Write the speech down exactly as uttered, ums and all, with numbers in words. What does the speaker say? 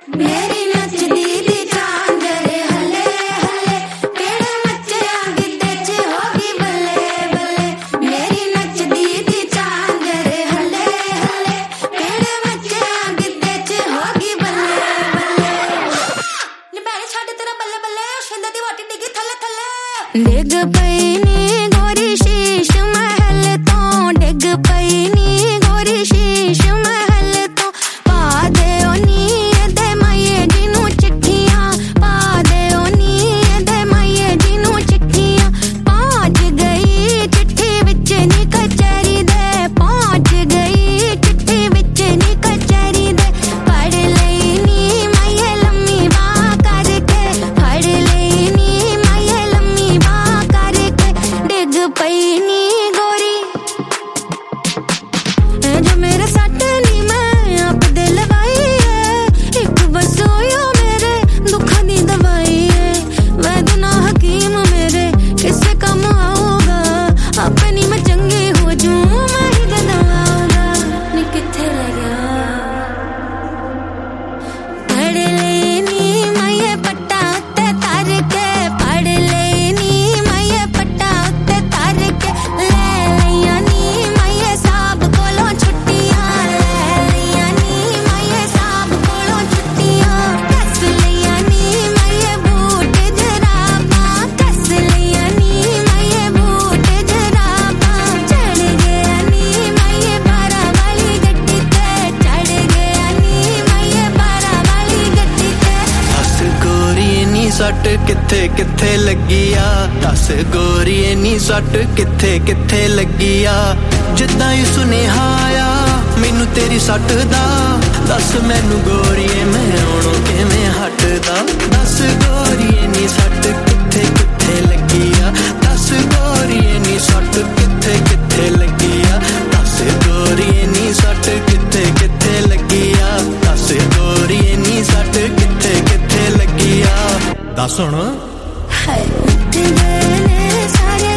मेरी नचदी दी चांदरे हले हले केड़े मच्चे गिद्दे च होगी बल्ले बल्ले मेरी नचदी दी चांदरे हले हले केड़े मच्चे गिद्दे च होगी बल्ले बल्ले नी मैंने छड़ तेरा बल्ले बल्ले शिंदे दी वाटी डिगी थल्ले थल्ले डिग पई नी गोरी शीश महल तो डिग पई नी गोरी शीश महल तो पा दे ओ नी दे माये जिनू चिट्ठियां पा दे ओ नी दे माये जिनू चिट्ठियां पहुंच गई चिट्ठी विच नी कचहरी दे पहुंच गई चिट्ठी विच नी कचहरी दे पढ़ लई नी माये लम्मी बाह करके पढ़ लई नी माये लम्मी बाह करके डिग पई नी गोरी जो मेरे सट नी मैं आप दे लगाई है एक बस होयो मेरे दुखा दी दवाई है वैद्य ना हकीम मेरे किससे कम आऊंगा अपनी मैं चंगी हो जूं मैं ही गदाऊंगा नी किथे रह गया पढ़ लेनी माये पट्टा उत्ते तार के पढ़ लेनी माये पट्टा उत्ते तार के ले लिया नी माये साहब कोलों छुट्टियां ले लिया नी माये साहब कोलों छुट्टियां कस लिया नी माये बूट जराबा कस लिया नी माये बूट जराबा चढ़ गया नी माये बारा वाली गड्डी ते चढ़ गया नी माये बारा वाली गड्डी ते दस गोरी नी सट किथे किथे लगी आ दस गोरी नी सट किथे किथे लगी आ जिद्दां ही सुनेहा आया मैनू तेरी सट दा दस मैनू गोरीए मैं आउणों किवें हटदा दस गोरीए नी सट किथे किथे लगी आ दस गोरीए नी सट किथे किथे लगी आ दस गोरीए नी सट किथे किथे लगी आ दस गोरीए नी सट किथे किथे लगी आ दस हुण हाय उठ गए ने सारे